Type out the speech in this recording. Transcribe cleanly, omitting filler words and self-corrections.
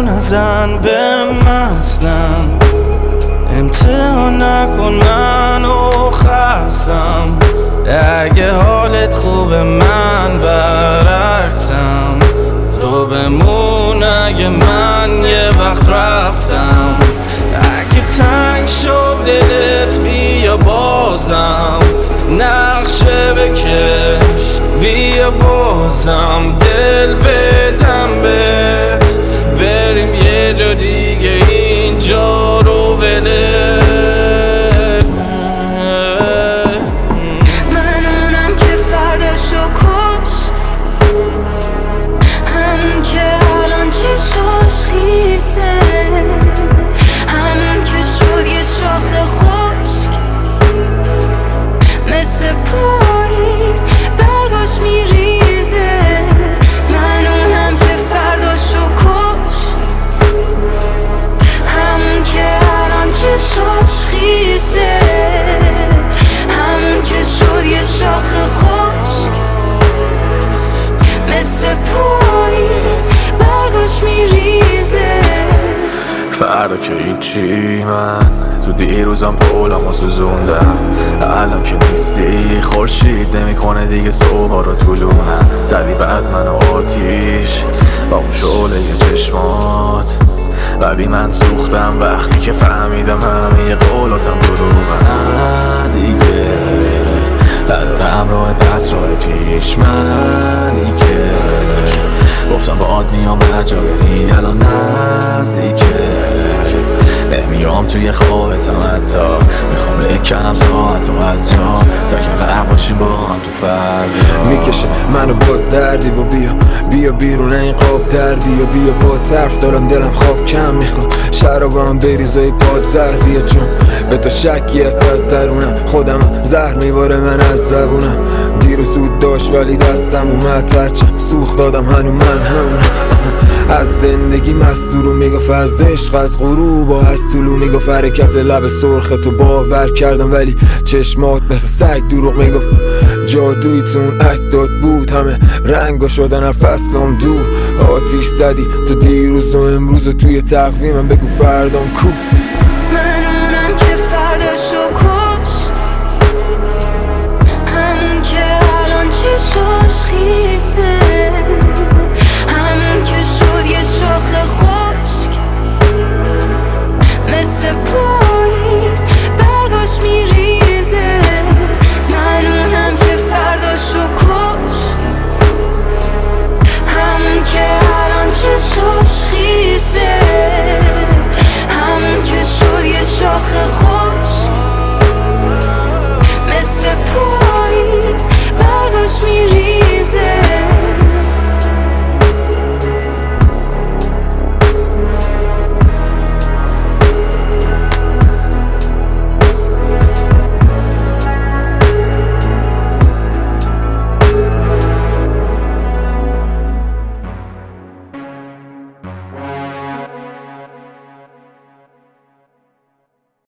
منو نزن به مثلم، امتحان نکن منو خستم. اگه حالت خوبه من برعکسم، تو بمون اگه من یه وقت رفتم. اگه تنگ شد دلت بیا بازم، نقشه بکش بیا بازم. دل بدم بهت بریم یه جا دیگه، اینجا رو بده. من اونم که فرداشو کشت، همون که الان چشاش خیسه، همون که شد یه شاخ خشک مثل پاییز برگاش میریزه. من اونم که فرداشو کشت، همون که الان چشاش خیسه، همون که شد یه شاخ خشک مثل پاییز برگاش میریزه. فردا که هیچی، من تو دیروزم پولمو سوزوندم. الان که نیستی خورشید نمیکنه دیگه صبح رو طولونم. زدی بعد منو آتیش با اون شعله چشمات، ولی من سوختم وقتی که فهمیدم همه قولاتم دروغن. دیگه ندارم راه پس راه پیش، منی که گفتم با میام هر جا بری الان نزدیکه. نمیام توی خوابتم حتی، میخوام بکنم ساعت و از جا تا که غرق باشیم با هم تو فردا. میکشه منو باز دردی و بیا بیرون این قاب در بیا با طرف دارم دلم خواب کم میخواد. شرابم بریزای پاد زهر بیا، چون به تو شکی هست از درونم. خودم زهر میباره من از زبونم. دیروز سود داشت ولی دستم اومد ترچم سوخت دادم هنو من همونم. از زندگی مستورو میگفت، از عشق از غروب از طولو میگفت. حرکت لب سرخ تو باور کردم ولی چشمات مثل سگ دروغ میگفت. جادویی تو اون اکتات بود، همه رنگا شدن هر فصلم دور. آتیش زدی تو دیروز و امروز توی تقویمم، بگو فردام کو.